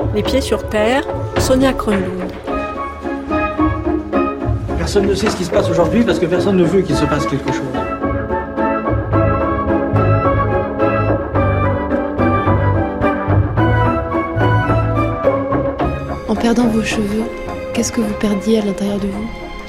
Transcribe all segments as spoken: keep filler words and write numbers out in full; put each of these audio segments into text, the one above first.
Les pieds sur terre, Sonia Kronlund. Personne ne sait ce qui se passe aujourd'hui parce que personne ne veut qu'il se passe quelque chose. En perdant vos cheveux, qu'est-ce que vous perdiez à l'intérieur de vous ?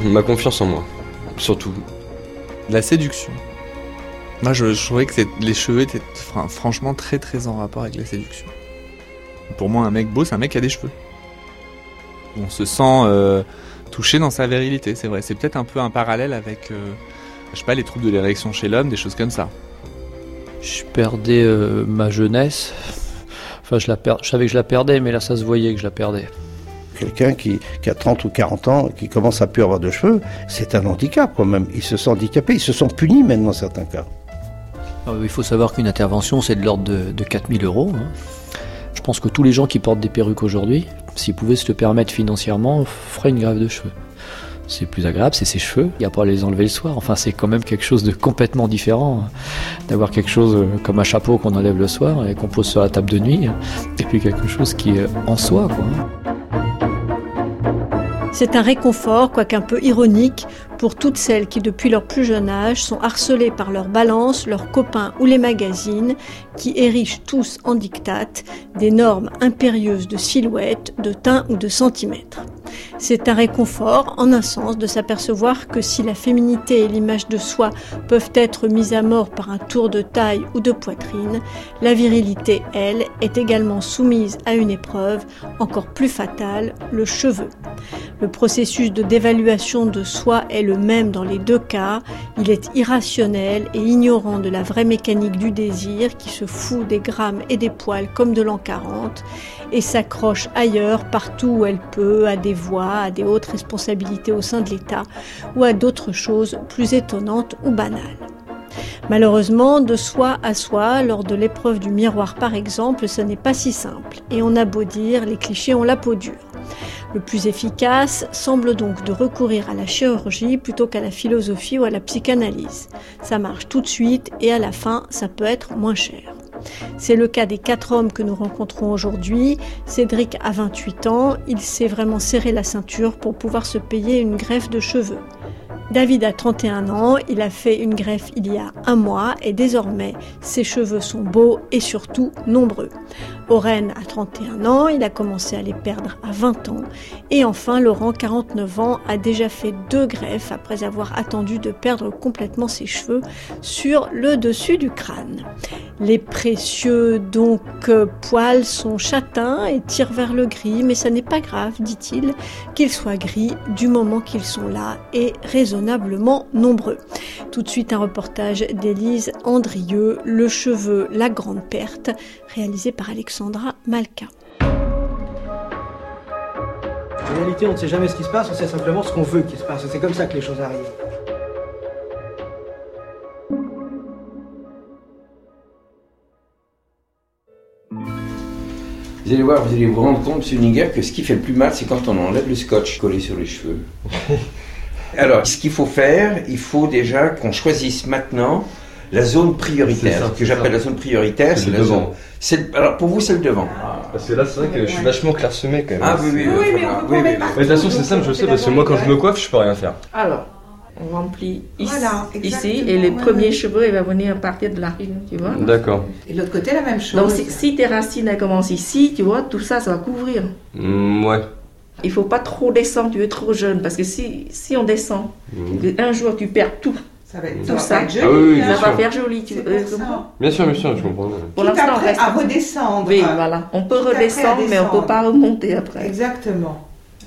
Ma confiance en moi, surtout. La séduction. Moi, je, je trouvais que c'est, les cheveux étaient fr- franchement très très en rapport avec la séduction. Pour moi, un mec beau, c'est un mec qui a des cheveux. On se sent euh, touché dans sa virilité, c'est vrai. C'est peut-être un peu un parallèle avec, euh, je sais pas, les troubles de l'érection chez l'homme, des choses comme ça. Je perdais euh, ma jeunesse. Enfin, je, la per... je savais que je la perdais, mais là, ça se voyait que je la perdais. Quelqu'un qui, qui a trente ou quarante ans, qui commence à plus avoir de cheveux, c'est un handicap quand même. Ils se sentent handicapés, ils se sont punis même dans certains cas. Alors, il faut savoir qu'une intervention, c'est de l'ordre de, de quatre mille euros. Hein. Je pense que tous les gens qui portent des perruques aujourd'hui, s'ils pouvaient se le permettre financièrement, feraient une greffe de cheveux. C'est plus agréable, c'est ses cheveux, il n'y a pas à les enlever le soir. Enfin, c'est quand même quelque chose de complètement différent, hein, d'avoir quelque chose comme un chapeau qu'on enlève le soir et qu'on pose sur la table de nuit, et puis quelque chose qui est en soi, quoi. C'est un réconfort, quoique un peu ironique, pour toutes celles qui, depuis leur plus jeune âge, sont harcelées par leurs balances, leurs copains ou les magazines, qui érigent tous en diktat des normes impérieuses de silhouette, de teint ou de centimètres. C'est un réconfort, en un sens, de s'apercevoir que si la féminité et l'image de soi peuvent être mises à mort par un tour de taille ou de poitrine, la virilité, elle, est également soumise à une épreuve encore plus fatale, le cheveu. Le processus de dévaluation de soi est le même dans les deux cas. Il est irrationnel et ignorant de la vraie mécanique du désir qui se fout des grammes et des poils comme de l'an quarante et s'accroche ailleurs, partout où elle peut, à des voix, à des hautes responsabilités au sein de l'État ou à d'autres choses plus étonnantes ou banales. Malheureusement, de soi à soi, lors de l'épreuve du miroir par exemple, ce n'est pas si simple. Et on a beau dire, les clichés ont la peau dure. Le plus efficace semble donc de recourir à la chirurgie plutôt qu'à la philosophie ou à la psychanalyse. Ça marche tout de suite et à la fin, ça peut être moins cher. C'est le cas des quatre hommes que nous rencontrons aujourd'hui. Cédric a vingt-huit ans, il s'est vraiment serré la ceinture pour pouvoir se payer une greffe de cheveux. David a trente et un ans, il a fait une greffe il y a un mois et désormais ses cheveux sont beaux et surtout nombreux. Oren a trente et un ans, il a commencé à les perdre à vingt ans et enfin Laurent, quarante-neuf ans, a déjà fait deux greffes après avoir attendu de perdre complètement ses cheveux sur le dessus du crâne. Les précieux donc euh, poils sont châtains et tirent vers le gris, mais ça n'est pas grave, dit-il, qu'ils soient gris du moment qu'ils sont là et raisonnablement nombreux. Tout de suite un reportage d'Élise Andrieux, Le cheveu, la grande perte, réalisé par Alexandra Malka. En réalité, on ne sait jamais ce qui se passe, on sait simplement ce qu'on veut qu'il se passe. C'est comme ça que les choses arrivent. Vous allez voir, vous allez vous rendre compte, M. Ninger, que ce qui fait le plus mal, c'est quand on enlève le scotch collé sur les cheveux. Alors, ce qu'il faut faire, il faut déjà qu'on choisisse maintenant la zone prioritaire. Ça, ce que j'appelle ça. La zone prioritaire, c'est, c'est la devant. Zone. C'est, alors, pour vous, c'est le devant. Ah, parce que là, c'est vrai que je suis vachement clairsemé quand même. Ah oui, oui, oui. oui, mais on peut oui, oui, oui, oui. De toute façon, c'est simple, je sais, parce que moi, quand je me coiffe, je peux rien faire. Alors, on remplit ici, voilà, ici et les premiers ouais. cheveux, il va venir partir de la rime, tu vois. D'accord. Et de l'autre côté, la même chose. Donc, si, si tes racines elles commencent ici, tu vois, tout ça, ça va couvrir. Mmh, ouais. Il faut pas trop descendre, tu es trop jeune, parce que si, si on descend, mmh. un jour tu perds tout. Ça va être, tout ça. ça, Va être joli, ah oui, oui, ça sûr. va faire joli, tu euh, comprends ? Bien sûr, bien sûr, je comprends. Pour l'instant, on reste à redescendre. Oui, voilà. On peut redescendre, mais on peut pas remonter après. Exactement.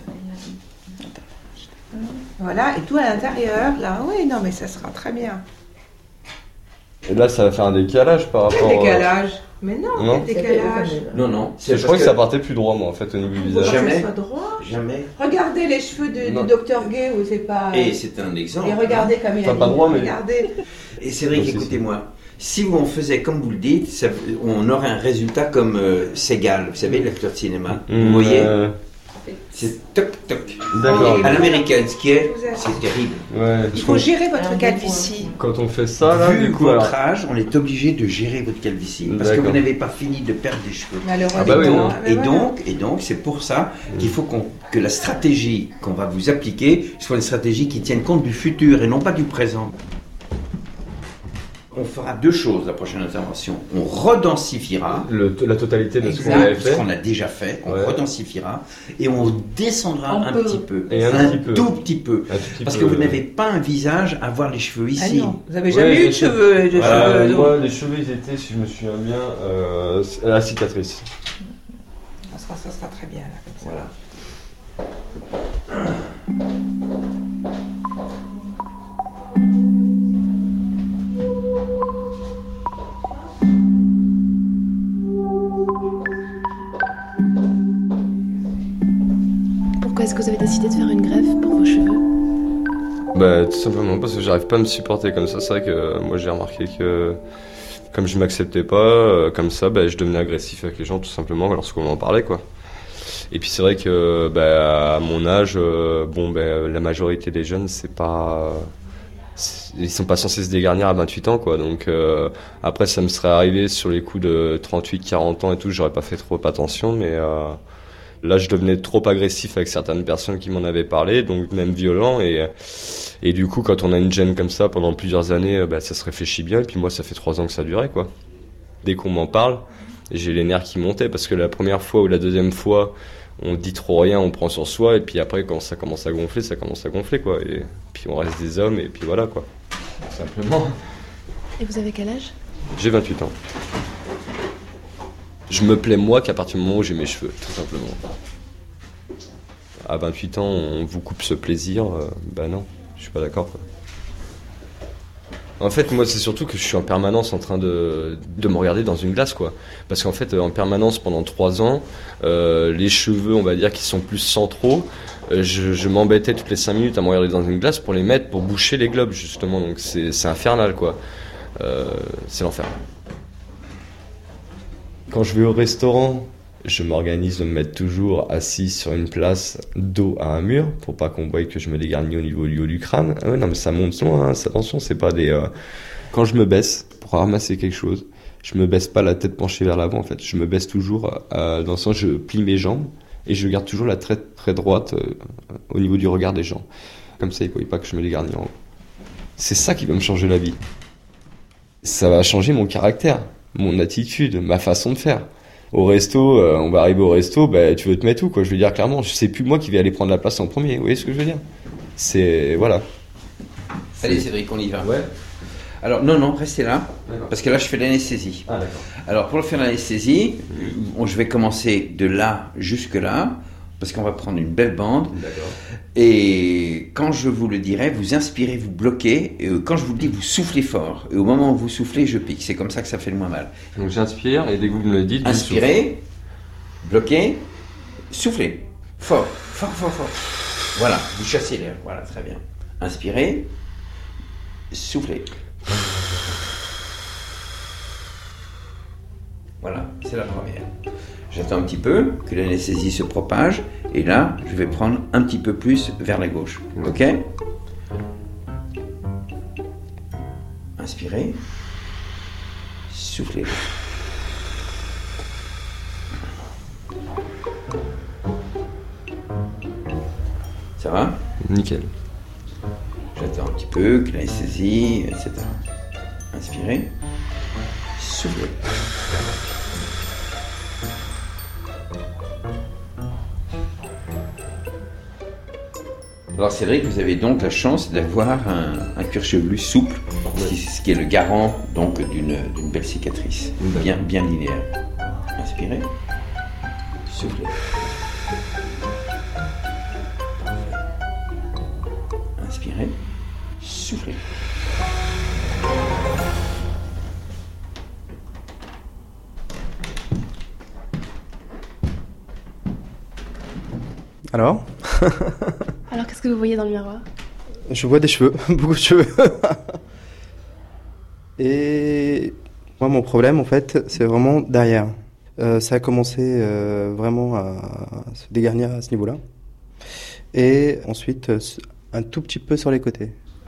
Voilà, et tout à l'intérieur, là, oui, non, mais ça sera très bien. Et là, ça va faire un décalage par rapport... Un décalage euh... Mais non, non. décalage. Non, non. C'est je crois que... que ça partait plus droit, moi, en fait, au niveau du visage. Jamais. Ça soit droit. Jamais. Regardez les cheveux de, du docteur Gay, où c'est pas... Et c'est un exemple. Et regardez comme il a dit. Pas droit, mais... Regardez. Et Cédric, écoutez-moi. Si on faisait comme vous le dites, ça, on aurait un résultat comme euh, Segal, vous savez, l'acteur de cinéma. Mmh, vous voyez euh... C'est toc toc. D'accord. À l'américaine, ce qui est, c'est terrible. Ouais. Il faut gérer votre calvitie. Quand on fait ça, là, Vu du coup, votre alors... âge, on est obligé de gérer votre calvitie parce que D'accord. vous n'avez pas fini de perdre des cheveux. Malheureusement. Ah bah oui, non. Et donc, et donc, c'est pour ça qu'il faut qu'on, que la stratégie qu'on va vous appliquer soit une stratégie qui tienne compte du futur et non pas du présent. On fera deux choses la prochaine intervention. On redensifiera. Le, la totalité de ce qu'on Exact, avait ce fait. qu'on a déjà fait, on Ouais. redensifiera et on descendra Un un peu. petit peu, Et un petit peu. tout petit peu, Un tout petit parce peu, que vous euh, n'avez pas un visage à avoir les cheveux Ah ici. non, vous avez jamais Ouais, eu de bien sûr. cheveux. De Euh, cheveux moi, les cheveux, ils étaient, si je me souviens bien, euh, à la cicatrice. ça, sera, ça sera très bien là. Comme ça. Voilà. Pourquoi est-ce que vous avez décidé de faire une greffe pour vos cheveux? Bah, tout simplement parce que j'arrive pas à me supporter comme ça. C'est vrai que euh, moi, j'ai remarqué que comme je m'acceptais pas, euh, comme ça, bah, je devenais agressif avec les gens, tout simplement, lorsqu'on en parlait, quoi. Et puis c'est vrai que bah, à mon âge, euh, bon, bah, la majorité des jeunes, c'est pas, c'est- ils sont pas censés se dégarnir à vingt-huit ans, quoi. Donc euh, après, ça me serait arrivé sur les coups de trente-huit, quarante ans et tout, j'aurais pas fait trop attention, mais euh, là, je devenais trop agressif avec certaines personnes qui m'en avaient parlé, donc même violent. Et, et du coup, quand on a une gêne comme ça pendant plusieurs années, bah, ça se réfléchit bien. Et puis moi, ça fait trois ans que ça durait, quoi. Dès qu'on m'en parle, j'ai les nerfs qui montaient parce que la première fois ou la deuxième fois, on dit trop rien, on prend sur soi. Et puis après, quand ça commence à gonfler, ça commence à gonfler, quoi. Et puis on reste des hommes et puis voilà, quoi. Tout simplement. Et vous avez quel âge? J'ai vingt-huit ans. Je me plais moi qu'à partir du moment où j'ai mes cheveux, tout simplement. À vingt-huit ans, on vous coupe ce plaisir, euh, bah non, je suis pas d'accord, quoi. En fait, moi, c'est surtout que je suis en permanence en train de, de me regarder dans une glace, quoi. Parce qu'en fait, en permanence, pendant trois ans, euh, les cheveux, on va dire, qui sont plus centraux, euh, je, je m'embêtais toutes les cinq minutes à me regarder dans une glace pour les mettre, pour boucher les globes, justement. Donc c'est, c'est infernal, quoi. Euh, c'est l'enfer. Quand je vais au restaurant, je m'organise de me mettre toujours assis sur une place, dos à un mur, pour pas qu'on voie que je me dégarnis au niveau du haut du crâne. Ah ouais, non, mais ça monte loin, hein, attention, c'est pas des... Euh... Quand je me baisse pour ramasser quelque chose, je me baisse pas la tête penchée vers l'avant, en fait. Je me baisse toujours, euh, dans le sens, je plie mes jambes, et je garde toujours la tête très droite euh, au niveau du regard des gens. Comme ça, ils ne voient pas que je me dégarnis en haut. C'est ça qui va me changer la vie. Ça va changer mon caractère, mon attitude, ma façon de faire. Au resto, euh, on va arriver au resto, bah, tu veux te mettre où, quoi? Je veux dire, clairement, c'est plus moi qui vais aller prendre la place en premier. Vous voyez ce que je veux dire? C'est... Voilà. Allez Cédric, on y va. Ouais. Alors non, non, restez là, D'accord. parce que là je fais l'anesthésie. Ah, d'accord. Alors pour faire l'anesthésie, on- je vais commencer de là jusque là, parce qu'on va prendre une belle bande. D'accord. Et quand je vous le dirai, vous inspirez, vous bloquez, et euh, quand je vous le dis, vous soufflez fort. Et au moment où vous soufflez, je pique. C'est comme ça que ça fait le moins mal. Donc j'inspire, et dès que vous me le dites, je souffle. Inspirez, bloquez, soufflez. Fort, fort, fort, fort. Voilà, vous chassez l'air. Voilà, très bien. Inspirez, soufflez. Voilà, c'est la première. J'attends un petit peu que l'anesthésie se propage et là, je vais prendre un petit peu plus vers la gauche. Ok? Inspirez, soufflez. Ça va? Nickel. J'attends un petit peu que l'anesthésie, et cetera. Inspirez, soufflez. Alors Cédric, vous avez donc la chance d'avoir un, un cuir chevelu souple, ce qui, ce qui est le garant donc d'une, d'une belle cicatrice, bien, bien linéaire. Inspirez, soufflez. Inspirez, soufflez. Alors, Alors qu'est-ce que vous voyez dans le miroir? je vois des cheveux, beaucoup de cheveux. Et moi, mon problème, en fait, c'est vraiment derrière. Euh, ça a commencé euh, vraiment à se dégarnir à ce niveau-là. Et ensuite, euh, un tout petit peu sur les côtés.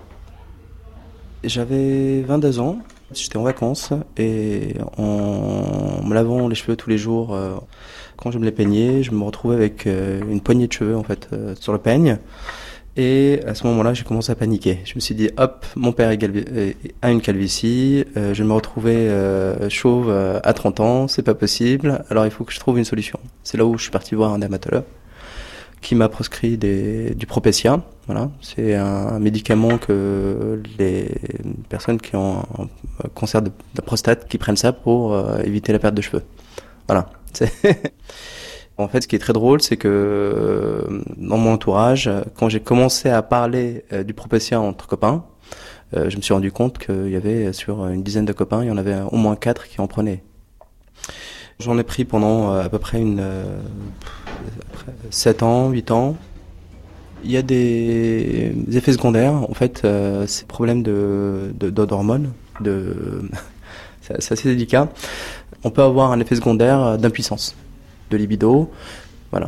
J'avais vingt-deux ans, j'étais en vacances et en me lavant les cheveux tous les jours, euh, quand je me les peignais, je me retrouvais avec euh, une poignée de cheveux en fait euh, sur le peigne. Et à ce moment-là, j'ai commencé à paniquer. Je me suis dit, hop, mon père est galvi- a une calvitie, euh, je vais me retrouver euh, chauve euh, à trente ans, c'est pas possible, alors il faut que je trouve une solution. C'est là où je suis parti voir un dermatologue qui m'a prescrit des, du Propecia. Voilà, c'est un médicament que les personnes qui ont un cancer de, de la prostate qui prennent ça pour euh, éviter la perte de cheveux. Voilà. C'est En fait, ce qui est très drôle, c'est que euh, dans mon entourage, quand j'ai commencé à parler euh, du Propecia entre copains, euh, je me suis rendu compte qu'il y avait sur une dizaine de copains, il y en avait au moins quatre qui en prenaient. J'en ai pris pendant euh, à peu près une euh, sept ans, huit ans. Il y a des, des effets secondaires. En fait, euh, c'est problème de, de, d'hormones. De, c'est, c'est assez délicat. On peut avoir un effet secondaire d'impuissance, de libido, voilà.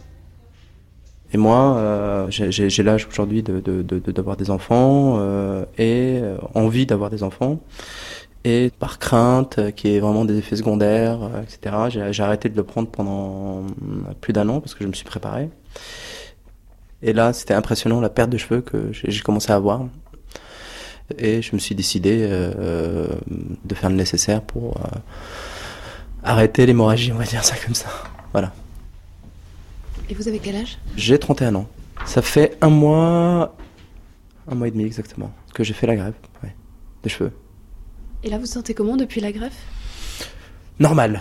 Et moi, euh, j'ai, j'ai, j'ai l'âge aujourd'hui de, de, de, de, d'avoir des enfants euh, et euh, envie d'avoir des enfants. Et par crainte, euh, qu'il y ait vraiment des effets secondaires, euh, et cetera, j'ai, j'ai arrêté de le prendre pendant plus d'un an parce que je me suis préparé. Et là, c'était impressionnant la perte de cheveux que j'ai, j'ai commencé à avoir. Et je me suis décidé euh, de faire le nécessaire pour euh, arrêter l'hémorragie, on va dire ça comme ça. Voilà. Et vous avez quel âge ? J'ai trente et un ans. Ça fait un mois, un mois et demi exactement, que j'ai fait la greffe, ouais, des cheveux. Et là, vous vous sentez comment depuis la greffe ? Normal.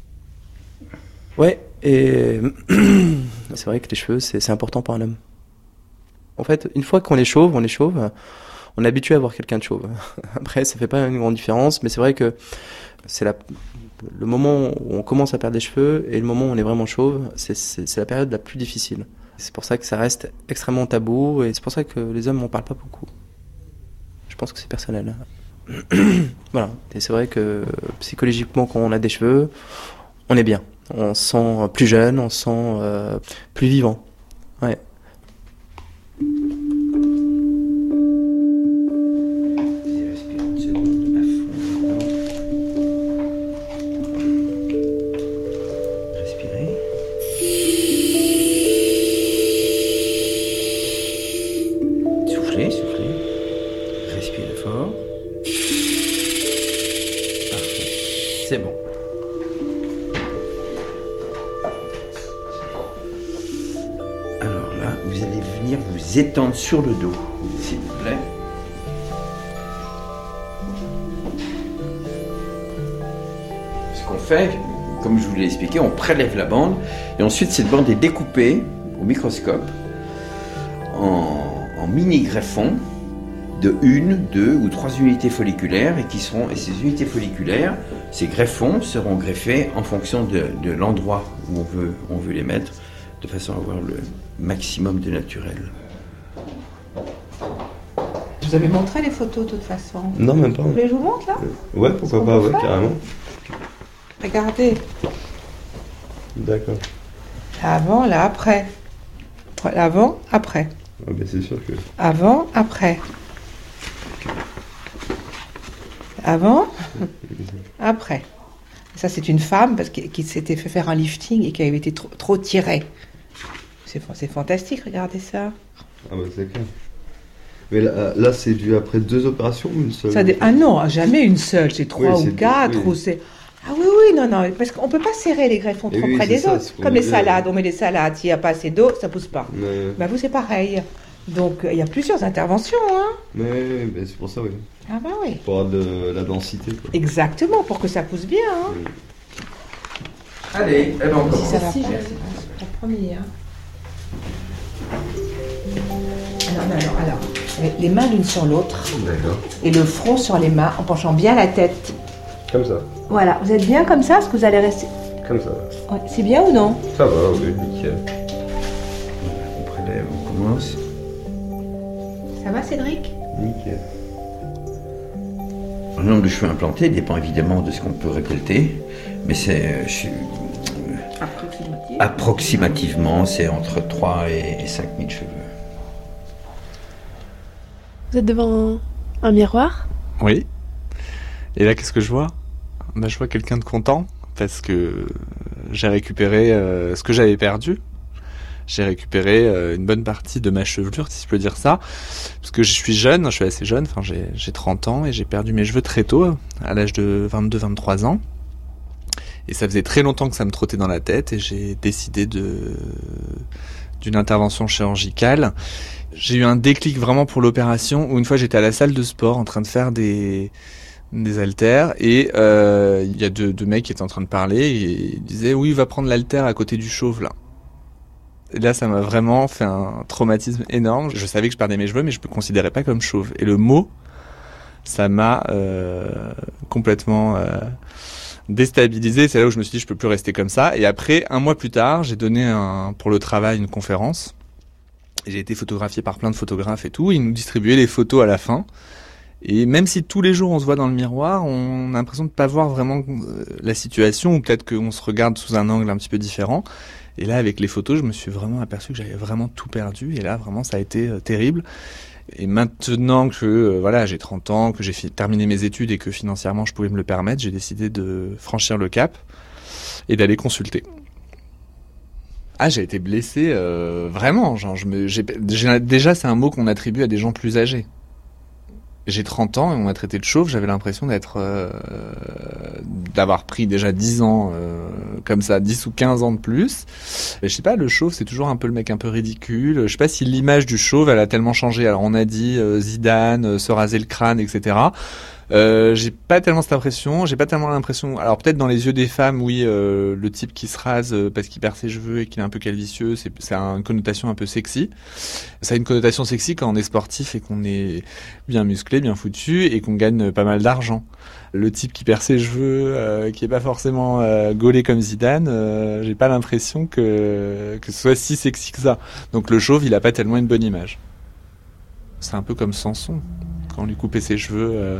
Ouais, et c'est vrai que les cheveux, c'est, c'est important pour un homme. En fait, une fois qu'on est chauve, on est chauve, on est habitué à voir quelqu'un de chauve. Après, ça fait pas une grande différence, mais c'est vrai que c'est la, le moment où on commence à perdre des cheveux et le moment où on est vraiment chauve, c'est, c'est, c'est la période la plus difficile. C'est pour ça que ça reste extrêmement tabou et c'est pour ça que les hommes n'en parlent pas beaucoup. Je pense que c'est personnel. Voilà. Et c'est vrai que psychologiquement, quand on a des cheveux, on est bien. On se sent plus jeune, on se sent euh, plus vivant. Ouais. C'est bon. Alors là, vous allez venir vous étendre sur le dos, s'il vous plaît. Ce qu'on fait, comme je vous l'ai expliqué, on prélève la bande et ensuite cette bande est découpée au microscope en, en mini-greffons de une, deux ou trois unités folliculaires et qui seront, et ces unités folliculaires, ces greffons seront greffés en fonction de, de l'endroit où on veut, on veut les mettre, de façon à avoir le maximum de naturel. Vous avez montré les photos de toute façon. Non, même pas. Vous voulez que je vous montre là ? Euh, Ouais, pourquoi pas, ouais, carrément. Regardez. D'accord. Avant, là, après. Avant, après. Ah ben c'est sûr que... Avant, après. Avant, après. Ça, c'est une femme parce qui, qui s'était fait faire un lifting et qui avait été trop, trop tirée. C'est, c'est fantastique, regardez ça. Ah bah c'est clair. Mais là, là c'est dû après deux opérations ou une seule ? Ça dé- ah non, jamais une seule, c'est trois Oui, ou c'est quatre. deux, oui. Ou c'est... Ah oui, oui, non, non, parce qu'on ne peut pas serrer les greffons Et trop oui, près c'est des ça, autres. c'est qu'on Comme les disait. salades, on met des salades, s'il n'y a pas assez d'eau, ça ne pousse pas. Mais... Bah vous, c'est pareil. Donc, il y a plusieurs interventions, hein. Mais, mais c'est pour ça, oui. Ah bah oui. Pour avoir de la densité, quoi. Exactement, pour que ça pousse bien, hein. Oui. Allez, eh ben on Si commence. ça va pas, c'est pas promis, hein. Alors, non, alors, alors, les mains l'une sur l'autre D'accord. et le front sur les mains en penchant bien la tête. Comme ça. Voilà, vous êtes bien comme ça, est-ce que vous allez rester... Comme ça. Ouais, c'est bien ou non? Ça va, oui, nickel. On prélève, on commence. Ça va, Cédric? Nickel. Le nombre de cheveux implantés dépend évidemment de ce qu'on peut récolter. Mais c'est... Je, Approximativement. Approximativement, c'est entre trois et cinq mille cheveux. Vous êtes devant un, un miroir ? Oui. Et là, qu'est-ce que je vois ? Bah, je vois quelqu'un de content parce que j'ai récupéré euh, ce que j'avais perdu. J'ai récupéré euh, une bonne partie de ma chevelure, si je peux dire ça. Parce que je suis jeune, je suis assez jeune, enfin j'ai, j'ai trente ans et j'ai perdu mes cheveux très tôt, à l'âge de vingt-deux vingt-trois ans. Et ça faisait très longtemps que ça me trottait dans la tête et j'ai décidé de d'une intervention chirurgicale. J'ai eu un déclic vraiment pour l'opération où une fois j'étais à la salle de sport en train de faire des des haltères et il euh, y a deux, deux mecs qui étaient en train de parler et ils disaient oui, va prendre l'haltère à côté du chauve là. Et là, ça m'a vraiment fait un traumatisme énorme. Je savais que je perdais mes cheveux, mais je me considérais pas comme chauve. Et le mot, ça m'a euh, complètement euh, déstabilisé. C'est là où je me suis dit, je peux plus rester comme ça. Et après, un mois plus tard, j'ai donné un, pour le travail une conférence. Et j'ai été photographié par plein de photographes et tout. Ils nous distribuaient les photos à la fin. Et même si tous les jours on se voit dans le miroir, on a l'impression de pas voir vraiment la situation, ou peut-être qu'on se regarde sous un angle un petit peu différent. Et là, avec les photos, je me suis vraiment aperçu que j'avais vraiment tout perdu. Et là, vraiment, ça a été euh, terrible. Et maintenant que euh, voilà, j'ai trente ans, que j'ai fi- terminé mes études et que financièrement je pouvais me le permettre, j'ai décidé de franchir le cap et d'aller consulter. Ah, j'ai été blessé euh, vraiment. Genre, je me, j'ai, j'ai, déjà, c'est un mot qu'on attribue à des gens plus âgés. J'ai trente ans et on m'a traité de chauve, j'avais l'impression d'être euh, d'avoir pris déjà dix ans euh, comme ça, dix ou quinze ans de plus. Et je sais pas, le chauve c'est toujours un peu le mec un peu ridicule. Je sais pas si l'image du chauve elle a tellement changé. Alors on a dit euh, Zidane, euh, se raser le crâne, et cetera. Euh, j'ai pas tellement cette impression, j'ai pas tellement l'impression. Alors peut-être dans les yeux des femmes, oui, euh, le type qui se rase euh, parce qu'il perd ses cheveux et qu'il est un peu calvicieux, c'est, c'est une connotation un peu sexy. Ça a une connotation sexy quand on est sportif et qu'on est bien musclé, bien foutu et qu'on gagne pas mal d'argent. Le type qui perd ses cheveux, euh, qui est pas forcément euh, gaulé comme Zidane, euh, j'ai pas l'impression que que ce soit si sexy que ça. Donc le chauve, il a pas tellement une bonne image. C'est un peu comme Samson quand on lui coupait ses cheveux. Euh,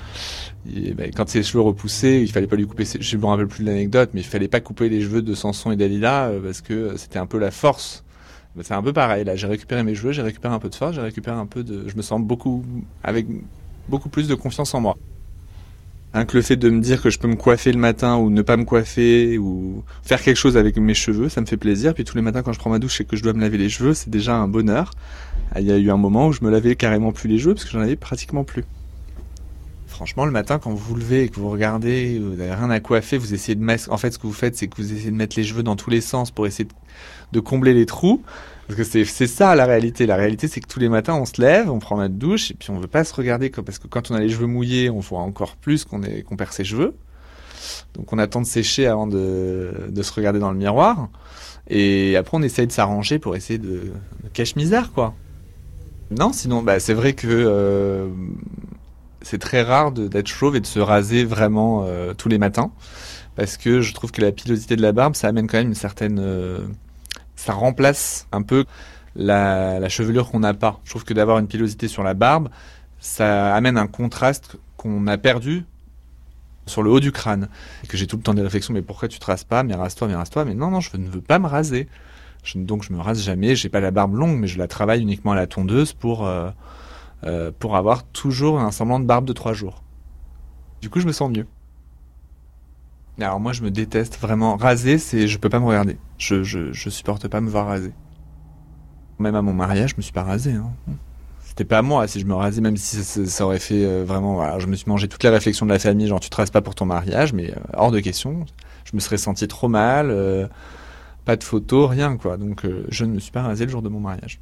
Et ben, quand ses cheveux repoussaient, il fallait pas lui couper ses... Je me rappelle plus de l'anecdote, mais il fallait pas couper les cheveux de Samson et Dalila euh, parce que c'était un peu la force. Ben, c'est un peu pareil. Là, j'ai récupéré mes cheveux, j'ai récupéré un peu de force, j'ai récupéré un peu de. Je me sens beaucoup avec beaucoup plus de confiance en moi. Hein, que le fait de me dire que je peux me coiffer le matin ou ne pas me coiffer ou faire quelque chose avec mes cheveux, ça me fait plaisir. Puis tous les matins quand je prends ma douche et que je dois me laver les cheveux, c'est déjà un bonheur. Il y a eu un moment où je me lavais carrément plus les cheveux parce que j'en avais pratiquement plus. Franchement, le matin, quand vous vous levez et que vous regardez, vous n'avez rien à coiffer, vous essayez de masquer. En fait, ce que vous faites, c'est que vous essayez de mettre les cheveux dans tous les sens pour essayer de, de combler les trous. Parce que c'est, c'est ça, la réalité. La réalité, c'est que tous les matins, on se lève, on prend notre douche, et puis on veut pas se regarder, parce que quand on a les cheveux mouillés, on voit encore plus qu'on est, qu'on perd ses cheveux. Donc, on attend de sécher avant de, de se regarder dans le miroir. Et après, on essaye de s'arranger pour essayer de, de cache-misère, quoi. Non, sinon, bah, c'est vrai que, euh, c'est très rare de, d'être chauve et de se raser vraiment euh, tous les matins, parce que je trouve que la pilosité de la barbe, ça amène quand même une certaine... Euh, ça remplace un peu la, la chevelure qu'on n'a pas. Je trouve que d'avoir une pilosité sur la barbe, ça amène un contraste qu'on a perdu sur le haut du crâne. Et que j'ai tout le temps des réflexions, mais pourquoi tu te rases pas ? Mais rase-toi, mais rase-toi. Mais non, non, je ne veux pas me raser. Je, donc je me rase jamais, j'ai pas la barbe longue, mais je la travaille uniquement à la tondeuse pour... Euh, Euh, pour avoir toujours un semblant de barbe de trois jours. Du coup, je me sens mieux. Alors moi, je me déteste vraiment. Raser, c'est, je peux pas me regarder. Je, je, je supporte pas me voir raser. Même à mon mariage, je me suis pas rasé. Hein. C'était pas à moi si je me rasais, même si ça, ça aurait fait euh, vraiment. Alors, je me suis mangé toutes les réflexions de la famille, genre tu te rases pas pour ton mariage, mais euh, hors de question. Je me serais senti trop mal, euh, pas de photos, rien quoi. Donc, euh, je ne me suis pas rasé le jour de mon mariage.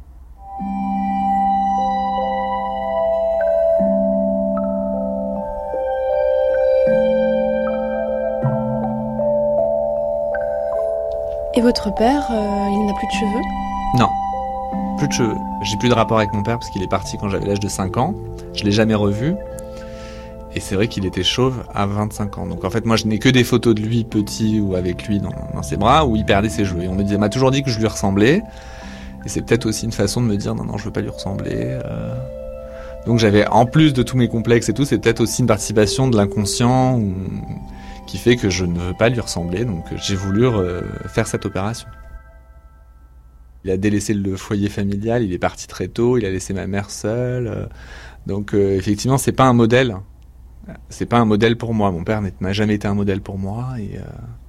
Et votre père, euh, il n'a plus de cheveux ? Non, plus de cheveux. J'ai plus de rapport avec mon père parce qu'il est parti quand j'avais l'âge de cinq ans. Je l'ai jamais revu. Et c'est vrai qu'il était chauve à vingt-cinq ans. Donc en fait, moi, je n'ai que des photos de lui petit ou avec lui dans, dans ses bras où il perdait ses cheveux. Et on me disait, m'a toujours dit que je lui ressemblais. Et c'est peut-être aussi une façon de me dire, non, non, je veux pas lui ressembler. Euh... Donc j'avais, en plus de tous mes complexes et tout, c'est peut-être aussi une participation de l'inconscient ou... qui fait que je ne veux pas lui ressembler, donc j'ai voulu euh, faire cette opération. Il a délaissé le foyer familial, il est parti très tôt, il a laissé ma mère seule, euh, donc euh, effectivement c'est pas un modèle, c'est pas un modèle pour moi. Mon père n'a jamais été un modèle pour moi et. Euh...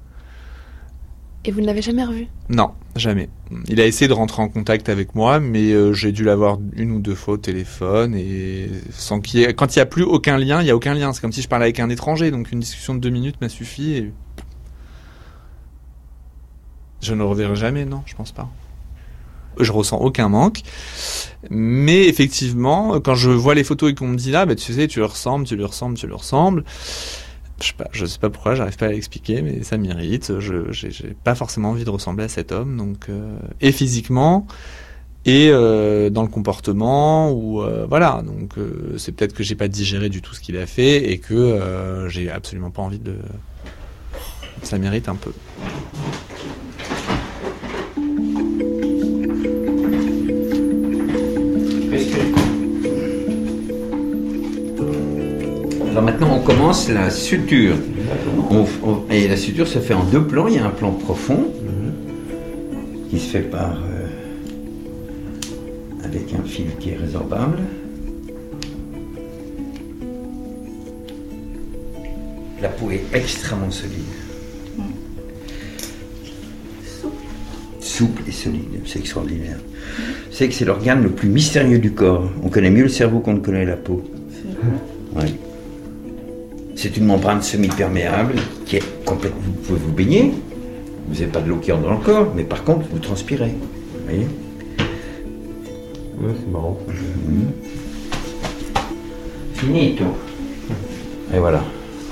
Et vous ne l'avez jamais revu ? Non, jamais. Il a essayé de rentrer en contact avec moi, mais euh, j'ai dû l'avoir une ou deux fois au téléphone et sans qu'il y ait... quand il y a plus aucun lien, il y a aucun lien. C'est comme si je parlais avec un étranger, donc une discussion de deux minutes m'a suffi. Et... Je ne le reverrai jamais, non, je pense pas. Je ressens aucun manque, mais effectivement, quand je vois les photos et qu'on me dit là, bah, tu sais, tu lui ressembles, tu lui ressembles, tu lui ressembles. Je sais pas, je sais pas pourquoi, j'arrive pas à l'expliquer, mais ça m'irrite. Je, j'ai, j'ai pas forcément envie de ressembler à cet homme, donc euh, et physiquement et euh, dans le comportement, ou euh, voilà. Donc euh, c'est peut-être que j'ai pas digéré du tout ce qu'il a fait et que euh, j'ai absolument pas envie de. Ça mérite un peu. Alors maintenant, on commence la suture. On, on, et la suture se fait en deux plans. Il y a un plan profond mm-hmm. qui se fait par euh, avec un fil qui est résorbable. La peau est extrêmement solide. Mm. Souple et solide, c'est extraordinaire. Mm. C'est que c'est l'organe le plus mystérieux du corps. On connaît mieux le cerveau qu'on ne connaît la peau. C'est ouais. C'est une membrane semi-perméable qui est complètement. Vous pouvez vous baigner, vous n'avez pas de l'eau qui entre dans le corps, mais par contre, vous transpirez. Vous voyez ? Ouais, c'est marrant. Mmh. Finito. Et voilà.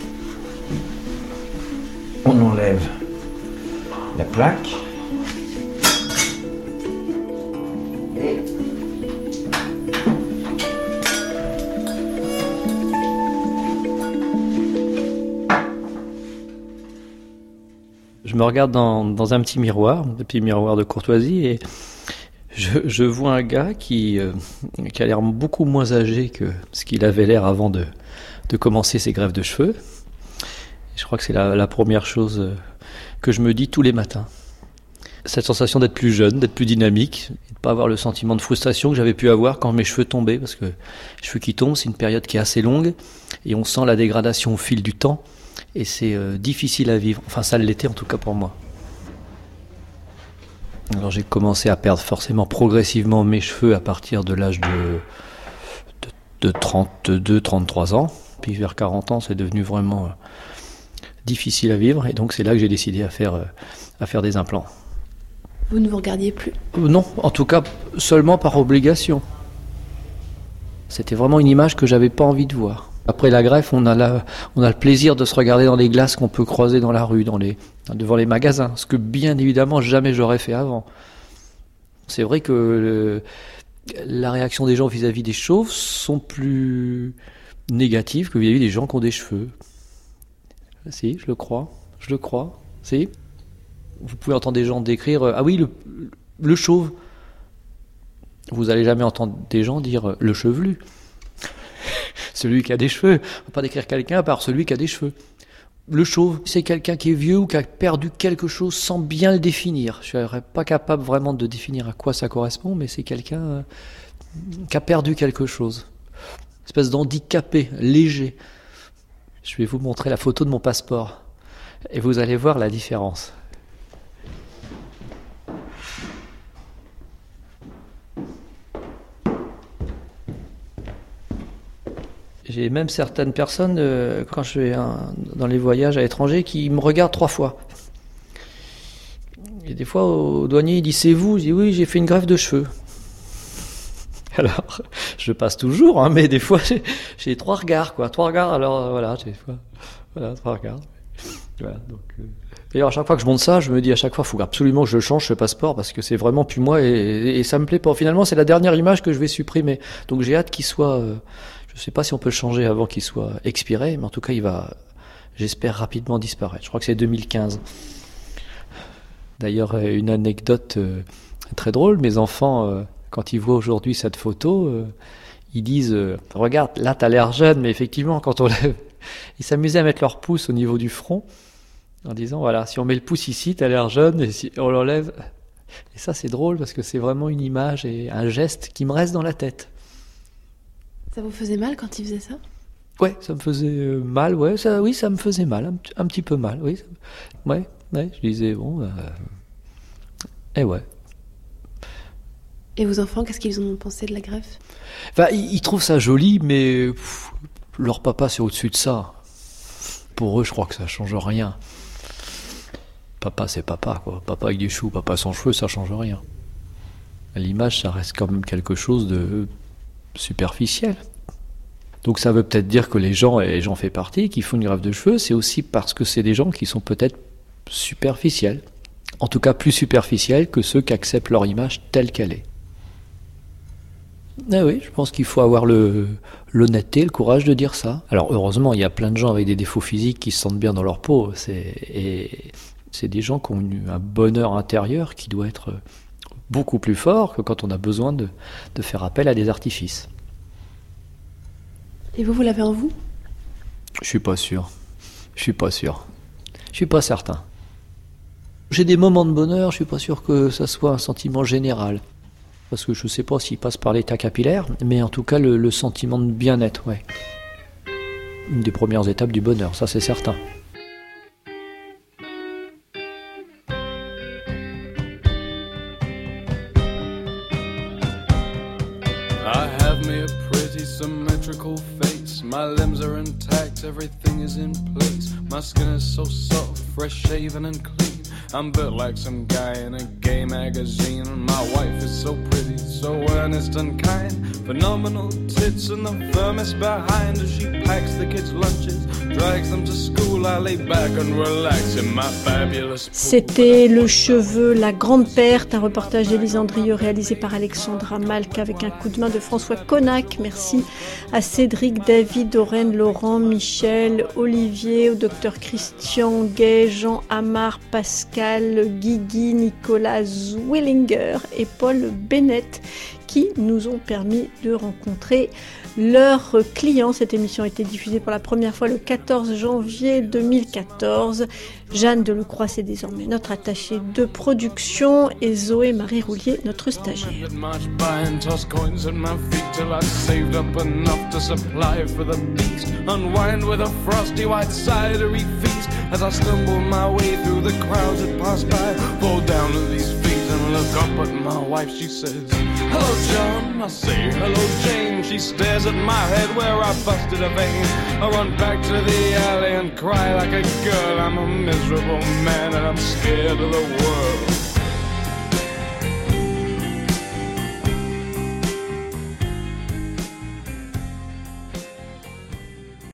On enlève la plaque. Et je me regarde dans, dans un petit miroir, un petit miroir de courtoisie, et je, je vois un gars qui, euh, qui a l'air beaucoup moins âgé que ce qu'il avait l'air avant de, de commencer ses greffes de cheveux. Et je crois que c'est la, la première chose que je me dis tous les matins. Cette sensation d'être plus jeune, d'être plus dynamique, et de ne pas avoir le sentiment de frustration que j'avais pu avoir quand mes cheveux tombaient, parce que les cheveux qui tombent, c'est une période qui est assez longue, et on sent la dégradation au fil du temps. Et c'est euh, difficile à vivre. Enfin, ça l'était en tout cas pour moi. Alors j'ai commencé à perdre forcément progressivement mes cheveux à partir de l'âge de, de, de trente-deux trente-trois ans. Puis vers quarante ans, c'est devenu vraiment euh, difficile à vivre. Et donc c'est là que j'ai décidé à faire, euh, à faire des implants. Vous ne vous regardiez plus ? euh, Non, en tout cas seulement par obligation. C'était vraiment une image que j'avais pas envie de voir. Après la greffe, on a, la, on a le plaisir de se regarder dans les glaces qu'on peut croiser dans la rue, dans les, devant les magasins, ce que bien évidemment jamais j'aurais fait avant. C'est vrai que le, la réaction des gens vis-à-vis des chauves sont plus négatives que vis-à-vis des gens qui ont des cheveux. Si, je le crois, je le crois, si. Vous pouvez entendre des gens décrire « Ah oui, le, le chauve ». Vous n'allez jamais entendre des gens dire « le chevelu ». Celui qui a des cheveux. On ne va pas décrire quelqu'un par celui qui a des cheveux. Le chauve, c'est quelqu'un qui est vieux ou qui a perdu quelque chose sans bien le définir. Je ne serais pas capable vraiment de définir à quoi ça correspond, mais c'est quelqu'un euh, qui a perdu quelque chose. Une espèce d'handicapé, léger. Je vais vous montrer la photo de mon passeport. Et vous allez voir la différence. J'ai même certaines personnes, euh, quand je vais un, dans les voyages à l'étranger, qui me regardent trois fois. Et des fois, au douanier, il dit « c'est vous ?» Je dis « oui, j'ai fait une greffe de cheveux ». Alors, je passe toujours, hein, mais des fois, j'ai, j'ai trois regards, quoi. Trois regards, alors euh, voilà, des fois, voilà, trois regards. Voilà, donc, euh... D'ailleurs, à chaque fois que je monte ça, je me dis à chaque fois, il faut absolument que je change ce passeport, parce que c'est vraiment plus moi, et, et, et ça me plaît pas. Finalement, c'est la dernière image que je vais supprimer. Donc j'ai hâte qu'il soit... Euh, je ne sais pas si on peut le changer avant qu'il soit expiré, mais en tout cas, il va, j'espère, rapidement disparaître. Je crois que c'est deux mille quinze. D'ailleurs, une anecdote euh, très drôle. Mes enfants, euh, quand ils voient aujourd'hui cette photo, euh, ils disent euh, « Regarde, là, tu as l'air jeune, mais effectivement, quand on lève, Ils s'amusaient à mettre leur pouce au niveau du front, en disant, voilà, si on met le pouce ici, t'as l'air jeune, et si on l'enlève... Et ça, c'est drôle, parce que c'est vraiment une image et un geste qui me reste dans la tête. Ça vous faisait mal quand ils faisaient ça ? Ouais, ça me faisait mal, ouais, ça, oui, ça me faisait mal, un, un petit peu mal, oui. Ouais, ouais, je disais, bon, euh... et ouais. Et vos enfants, qu'est-ce qu'ils ont pensé de la greffe ? Enfin, ils, ils trouvent ça joli, mais pff, leur papa, c'est au-dessus de ça. Pour eux, je crois que ça change rien. Papa, c'est papa, quoi. Papa avec des choux, papa sans cheveux, ça change rien. L'image, ça reste quand même quelque chose de superficiel. Donc ça veut peut-être dire que les gens, et j'en fais partie, qui font une greffe de cheveux, c'est aussi parce que c'est des gens qui sont peut-être superficiels. En tout cas, plus superficiels que ceux qui acceptent leur image telle qu'elle est. Ah oui, je pense qu'il faut avoir le, l'honnêteté, le courage de dire ça. Alors heureusement, il y a plein de gens avec des défauts physiques qui se sentent bien dans leur peau. C'est, et c'est des gens qui ont une, un bonheur intérieur qui doit être beaucoup plus fort que quand on a besoin de, de faire appel à des artifices. Et vous, vous l'avez en vous ? Je suis pas sûr. Je suis pas sûr. Je suis pas certain. J'ai des moments de bonheur, je suis pas sûr que ça soit un sentiment général. Parce que je sais pas s'il passe par l'état capillaire, mais en tout cas le, le sentiment de bien-être, ouais. Une des premières étapes du bonheur, ça c'est certain. I have me a pretty symmetrical face. My limbs are intact, everything is in place. My skin is so soft, fresh shaven and clean. I'm built like some guy in a gay magazine. My wife is so pretty, so earnest and kind. Phenomenal tits and the firmest behind. As she packs the kids' lunches, drags them to school, I lay back and relax in my fabulous pool. C'était Le Cheveu, la grande perte, un reportage d'Élise Andrieux réalisé par Alexandra Malk avec un coup de main de François Connac. Merci à Cédric, David, Aurène, Laurent, Michel, Olivier, au docteur Christian Gay, Jean Amar, Pascal, Guigui, Nicolas Zwillinger et Paul Bennett qui nous ont permis de rencontrer leurs clients. Cette émission a été diffusée pour la première fois le quatorze janvier deux mille quatorze. Jeanne Delecroix, c'est désormais notre attachée de production et Zoé Marie Roulier, notre stagiaire. As I stumble my way through the crowds that pass by, fall down to these feet and look up at my wife. She says, hello John, I say hello Jane. She stares at my head where I busted a vein. I run back to the alley and cry like a girl. I'm a miserable man and I'm scared of the world.